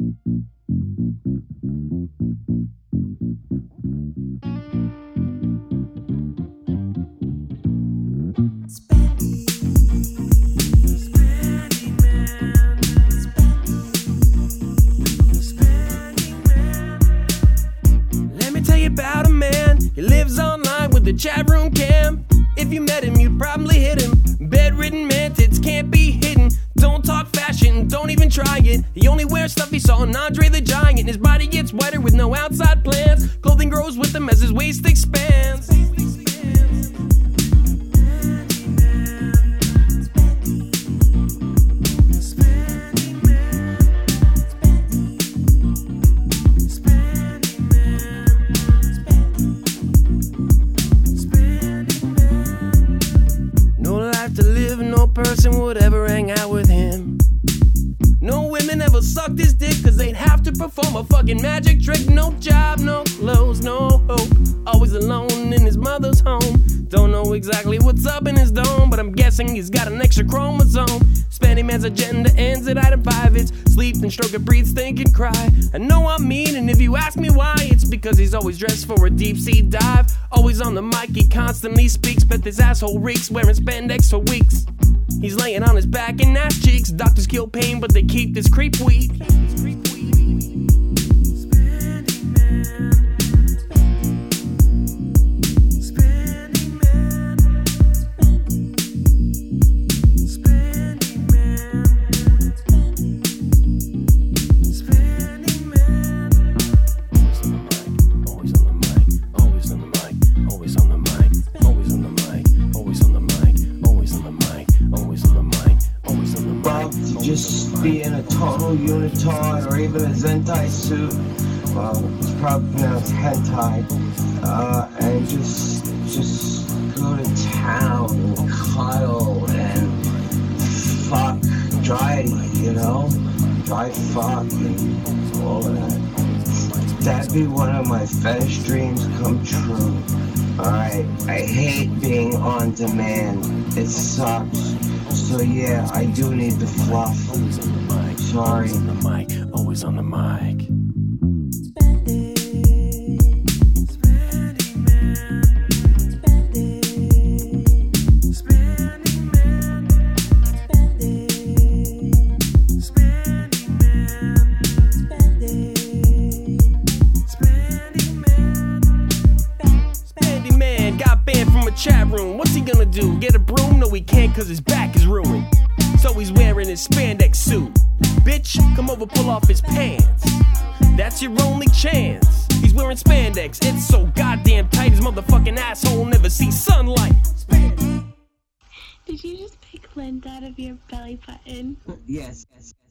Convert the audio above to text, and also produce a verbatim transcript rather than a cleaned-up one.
About a man, he lives online with the chat room cam. If you met him, you'd probably hit him. Bedridden man, tits can't be hidden. Don't talk fashion, don't even try it. He only wears stuff he saw on Andre the Giant. His body gets whiter with no outside plans. Clothing grows with him as his waist expands. Person would ever hang out with him. No women ever sucked his dick, cause they'd have to perform a fucking magic trick. No job, no clothes, no hope. Always alone in his mother's home. Don't know exactly what's up in his dome, but I'm guessing he's got an extra chromosome. Spanny man's agenda ends at item five. It's sleep and stroke and breathe, think and cry. I know I'm mean, and if you ask me why, it's because he's always dressed for a deep sea dive. Always on the mic, he constantly speaks, but this asshole reeks, wearing spandex for weeks. He's laying on his back and ass cheeks. Doctors kill pain, but they keep this creep weak. Just be in a total unitard or even a Zentai suit, well, it's probably pronounced hentai, uh, and just just go to town and cuddle and fuck dry, you know, dry fuck and all of that. That'd be one of my fetish dreams come true. Alright, I hate being on demand. It sucks. So yeah, I do need the fluff. Sorry. Always on the mic, always on the mic. Chat room, what's he gonna do? Get a broom? No, he can't cause his back is ruined. So he's wearing his spandex suit. Bitch, come over, pull off his pants. That's your only chance. He's wearing spandex, it's so goddamn tight. His motherfucking asshole never sees sunlight. Did you just pick lint out of your belly button? Yes, yes.